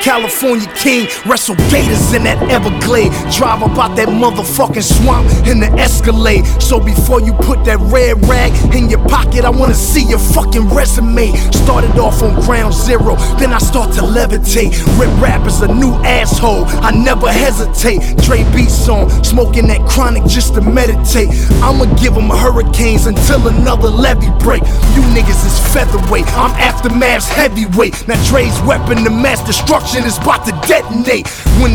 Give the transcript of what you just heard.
California king, wrestle gators in that Everglade. Drive about that motherfucking swamp in the Escalade. So before you put that red rag in your pocket, I wanna see your fucking resume. Started off on ground zero, then I start to levitate. Rip rap is a new asshole, I never hesitate. Dre beats on, smoking that chronic just to meditate. I'ma give them hurricanes until another levee break. You niggas is featherweight, I'm Aftermath's heavyweight. Now Dre's weapon to mass destruction is about to detonate. When